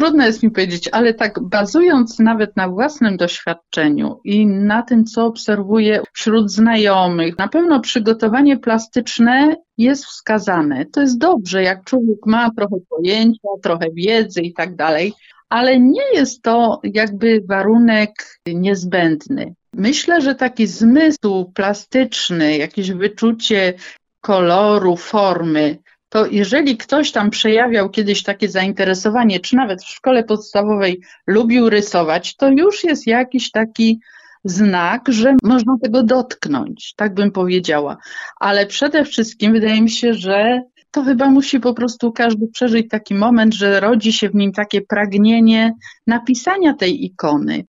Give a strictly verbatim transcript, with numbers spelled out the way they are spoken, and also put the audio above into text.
trudno jest mi powiedzieć, ale tak bazując nawet na własnym doświadczeniu i na tym, co obserwuję wśród znajomych, na pewno przygotowanie plastyczne jest wskazane. To jest dobrze, jak człowiek ma trochę pojęcia, trochę wiedzy i tak dalej, ale nie jest to jakby warunek niezbędny. Myślę, że taki zmysł plastyczny, jakieś wyczucie koloru, formy, to jeżeli ktoś tam przejawiał kiedyś takie zainteresowanie, czy nawet w szkole podstawowej lubił rysować, to już jest jakiś taki znak, że można tego dotknąć, tak bym powiedziała. Ale przede wszystkim wydaje mi się, że to chyba musi po prostu każdy przeżyć taki moment, że rodzi się w nim takie pragnienie napisania tej ikony.